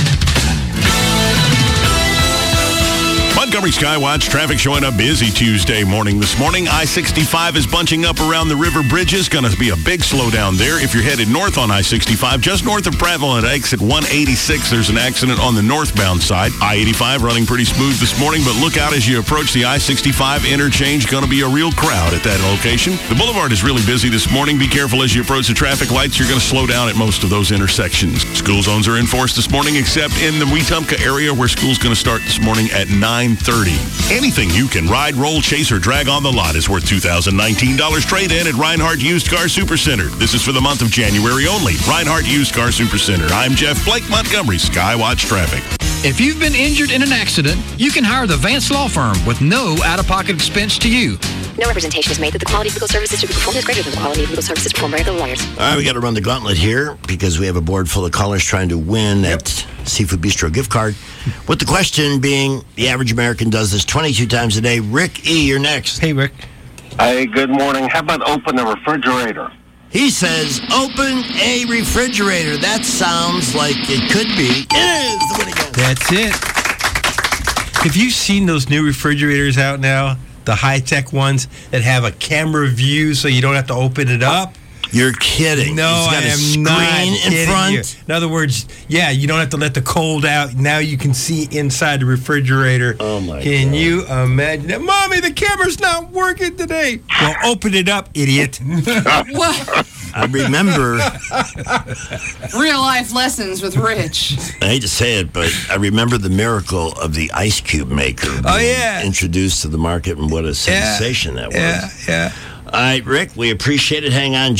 Montgomery Skywatch traffic showing up busy Tuesday morning this morning. I-65 is bunching up around the river bridges. Going to be a big slowdown there. If you're headed north on I-65, just north of Prattville at exit 186, there's an accident on the northbound side. I-85 running pretty smooth this morning, but look out as you approach the I-65 interchange. Going to be a real crowd at that location. The boulevard is really busy this morning. Be careful as you approach the traffic lights. You're going to slow down at most of those intersections. School zones are enforced this morning, except in the Wetumpka area where school's going to start this morning at 9:30. Anything you can ride, roll, chase, or drag on the lot is worth $2,019 trade-in at Reinhardt Used Car Supercenter. This is for the month of January only. Reinhardt Used Car Supercenter. I'm Jeff Blake, Montgomery Skywatch Traffic. If you've been injured in an accident, you can hire the Vance Law Firm with no out-of-pocket expense to you. No representation is made that the quality of legal services to be performed is greater than the quality of legal services performed by other lawyers. All right, we got to run the gauntlet here because we have a board full of callers trying to win that Seafood Bistro gift card. With the question being, the average American does this 22 times a day. Rick E., you're next. Hey, Rick. Hey, good morning. How about open the refrigerator? He says, open a refrigerator. That sounds like it could be. It is. What again? That's it. Have you seen those new refrigerators out now? The high-tech ones that have a camera view so you don't have to open it up? You're kidding. No, It's got I a am screen not in kidding front? you. In other words, yeah, you don't have to let the cold out. Now you can see inside the refrigerator. Oh, my Can God. you imagine that? Mommy, the camera's not working today. Well, open it up, idiot. What? I remember, Real life lessons with Rich. I hate to say it, but I remember the miracle of the ice cube maker being introduced to the market, and what a sensation that was. Yeah. All right, Rick, we appreciate it. Hang on.